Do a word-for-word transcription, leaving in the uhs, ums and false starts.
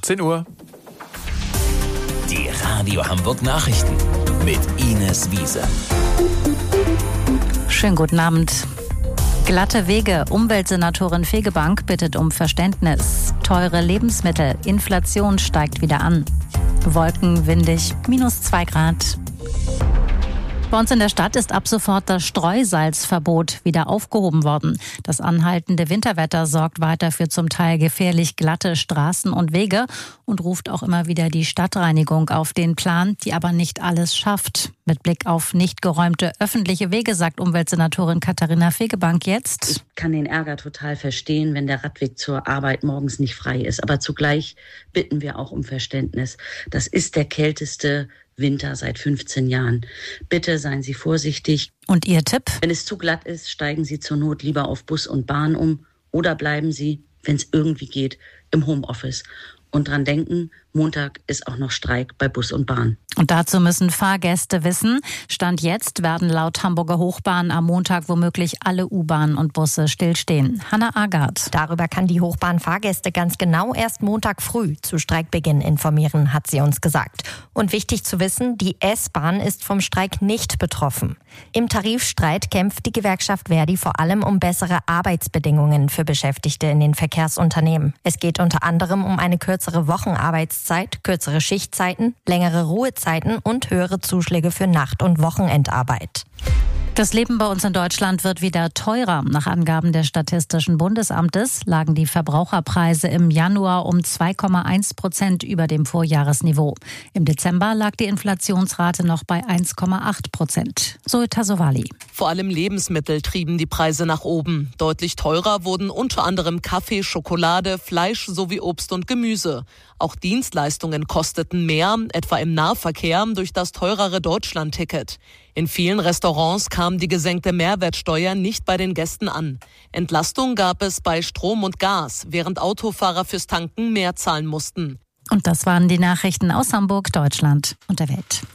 zehn Uhr. Die Radio Hamburg Nachrichten mit Ines Wiese. Schönen guten Abend. Glatte Wege. Umweltsenatorin Fegebank bittet um Verständnis. Teure Lebensmittel. Inflation steigt wieder an. Wolken, windig, minus zwei Grad. Bei uns in der Stadt ist ab sofort das Streusalzverbot wieder aufgehoben worden. Das anhaltende Winterwetter sorgt weiter für zum Teil gefährlich glatte Straßen und Wege und ruft auch immer wieder die Stadtreinigung auf den Plan, die aber nicht alles schafft. Mit Blick auf nicht geräumte öffentliche Wege, sagt Umweltsenatorin Katharina Fegebank jetzt: Ich kann den Ärger total verstehen, wenn der Radweg zur Arbeit morgens nicht frei ist. Aber zugleich bitten wir auch um Verständnis. Das ist der kälteste Winter seit fünfzehn Jahren. Bitte seien Sie vorsichtig. Und Ihr Tipp? Wenn es zu glatt ist, steigen Sie zur Not lieber auf Bus und Bahn um oder bleiben Sie, wenn es irgendwie geht, im Homeoffice. Und dran denken, Montag ist auch noch Streik bei Bus und Bahn. Und dazu müssen Fahrgäste wissen, Stand jetzt werden laut Hamburger Hochbahn am Montag womöglich alle U-Bahnen und Busse stillstehen. Hanna Agard. Darüber kann die Hochbahn Fahrgäste ganz genau erst Montag früh zu Streikbeginn informieren, hat sie uns gesagt. Und wichtig zu wissen, die S-Bahn ist vom Streik nicht betroffen. Im Tarifstreit kämpft die Gewerkschaft Verdi vor allem um bessere Arbeitsbedingungen für Beschäftigte in den Verkehrsunternehmen. Es geht unter anderem um eine kürzere Wochenarbeitszeit, kürzere Schichtzeiten, längere Ruhezeiten und höhere Zuschläge für Nacht- und Wochenendarbeit. Das Leben bei uns in Deutschland wird wieder teurer. Nach Angaben des Statistischen Bundesamtes lagen die Verbraucherpreise im Januar um zwei Komma eins Prozent über dem Vorjahresniveau. Im Dezember lag die Inflationsrate noch bei eins Komma acht Prozent. Zoe Tassovali. Vor allem Lebensmittel trieben die Preise nach oben. Deutlich teurer wurden unter anderem Kaffee, Schokolade, Fleisch sowie Obst und Gemüse. Auch Dienstleistungen kosteten mehr, etwa im Nahverkehr durch das teurere Deutschlandticket. In vielen Restaurants kam die gesenkte Mehrwertsteuer nicht bei den Gästen an. Entlastung gab es bei Strom und Gas, während Autofahrer fürs Tanken mehr zahlen mussten. Und das waren die Nachrichten aus Hamburg, Deutschland und der Welt.